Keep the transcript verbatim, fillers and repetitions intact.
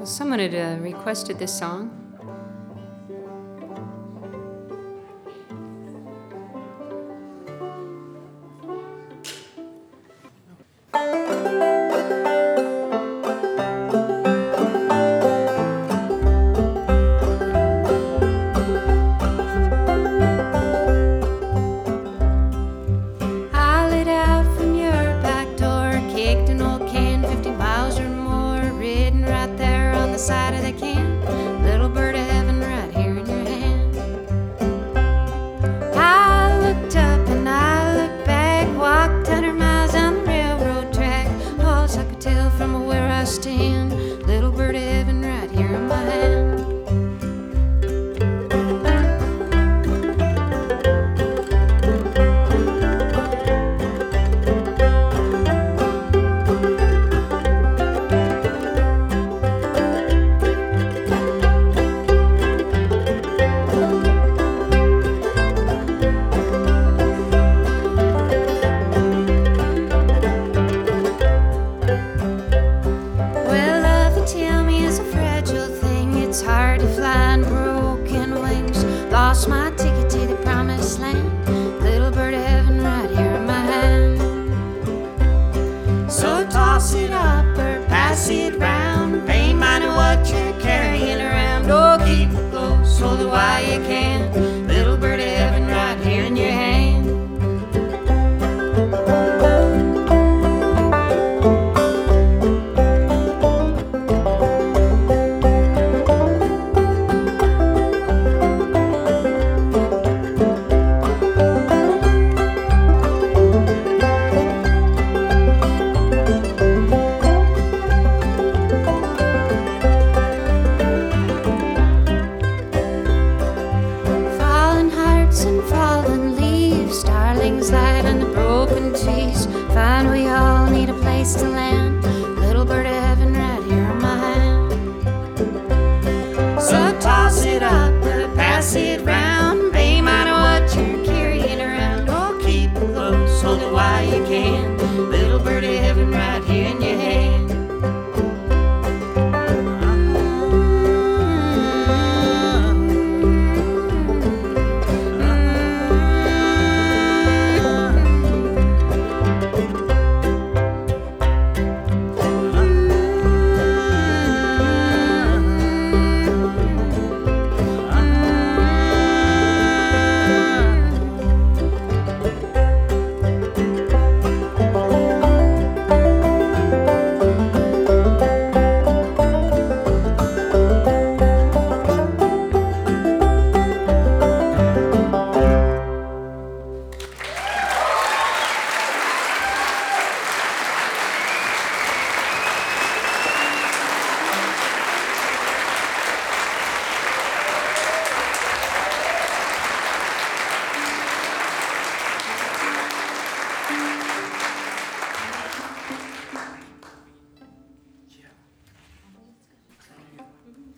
Someone had uh, requested this song. I lit out from your back door, kicked an old can, fifty miles or more, ridden right there on the side of the can. Little bird of heaven right here in your hand. I looked up and I looked back, walked hundred miles on the railroad track. All I could tell from where I stand, little bird of heaven right here in my hand. It's hard to fly on broken wings. Lost my